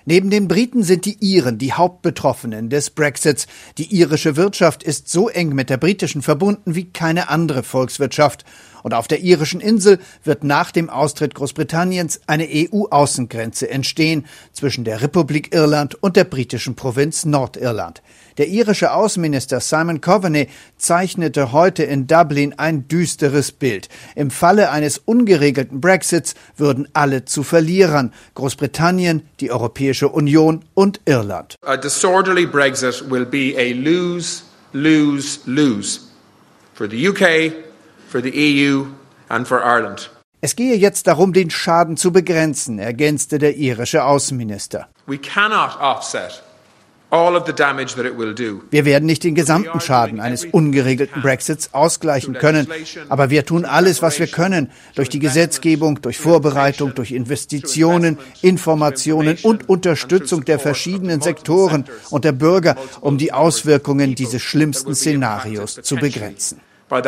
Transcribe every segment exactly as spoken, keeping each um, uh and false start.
Neben den Briten sind die Iren die Hauptbetroffenen des Brexits. Die irische Wirtschaft ist so eng mit der britischen verbunden wie keine andere Volkswirtschaft. Und auf der irischen Insel wird nach dem Austritt Großbritanniens eine E U-Außengrenze entstehen zwischen der Republik Irland und der britischen Provinz Nordirland. Der irische Außenminister Simon Coveney zeichnete heute in Dublin ein düsteres Bild. Im Falle eines ungeregelten Brexits würden alle zu Verlierern: Großbritannien, die Europäische Union und Irland. A disorderly Brexit will be a lose, lose, lose for the U K, for the E U and for Ireland. Es gehe jetzt darum, den Schaden zu begrenzen, ergänzte der irische Außenminister. We cannot offset all of the damage that it will do. Wir werden nicht den gesamten Schaden eines ungeregelten Brexits ausgleichen können, aber wir tun alles, was wir können, durch die Gesetzgebung, durch Vorbereitung, durch Investitionen, Informationen und Unterstützung der verschiedenen Sektoren und der Bürger, um die Auswirkungen dieses schlimmsten Szenarios zu begrenzen.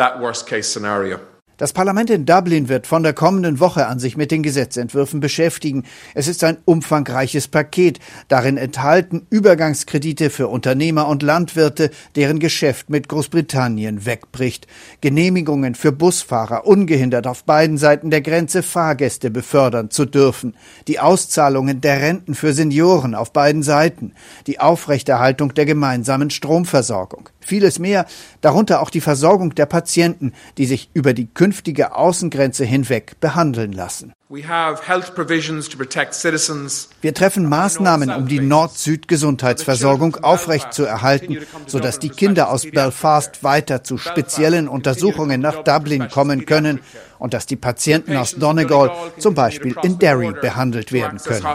Das Parlament in Dublin wird von der kommenden Woche an sich mit den Gesetzentwürfen beschäftigen. Es ist ein umfangreiches Paket. Darin enthalten Übergangskredite für Unternehmer und Landwirte, deren Geschäft mit Großbritannien wegbricht. Genehmigungen für Busfahrer, ungehindert auf beiden Seiten der Grenze Fahrgäste befördern zu dürfen. Die Auszahlungen der Renten für Senioren auf beiden Seiten. Die Aufrechterhaltung der gemeinsamen Stromversorgung. Vieles mehr, darunter auch die Versorgung der Patienten, die sich über die künftige Außengrenze hinweg behandeln lassen. Wir treffen Maßnahmen, um die Nord-Süd-Gesundheitsversorgung aufrechtzuerhalten, sodass die Kinder aus Belfast weiter zu speziellen Untersuchungen nach Dublin kommen können und dass die Patienten aus Donegal zum Beispiel in Derry behandelt werden können.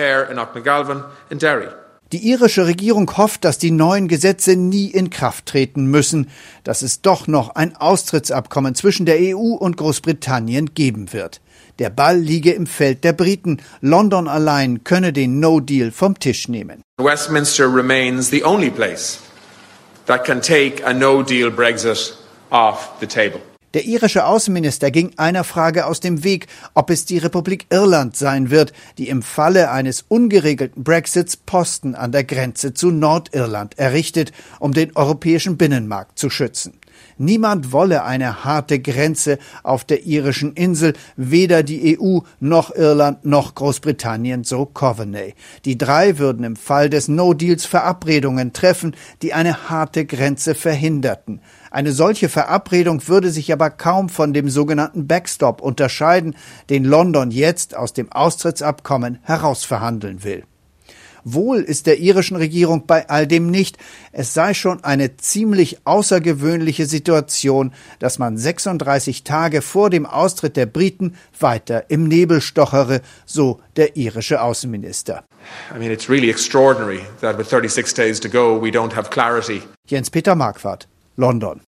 Die irische Regierung hofft, dass die neuen Gesetze nie in Kraft treten müssen, dass es doch noch ein Austrittsabkommen zwischen der E U und Großbritannien geben wird. Der Ball liege im Feld der Briten. London allein könne den No-Deal vom Tisch nehmen. Westminster remains the only place that can take a no-deal Brexit off the table. Der irische Außenminister ging einer Frage aus dem Weg, ob es die Republik Irland sein wird, die im Falle eines ungeregelten Brexits Posten an der Grenze zu Nordirland errichtet, um den europäischen Binnenmarkt zu schützen. Niemand wolle eine harte Grenze auf der irischen Insel, weder die E U noch Irland noch Großbritannien, so Coveney. Die drei würden im Fall des No-Deals Verabredungen treffen, die eine harte Grenze verhinderten. Eine solche Verabredung würde sich aber kaum von dem sogenannten Backstop unterscheiden, den London jetzt aus dem Austrittsabkommen herausverhandeln will. Wohl ist der irischen Regierung bei all dem nicht. Es sei schon eine ziemlich außergewöhnliche Situation, dass man sechsunddreißig Tage vor dem Austritt der Briten weiter im Nebel stochere, so der irische Außenminister. I mean, it's really extraordinary that with thirty-six days to go we don't have clarity. Jens-Peter Marquardt, London.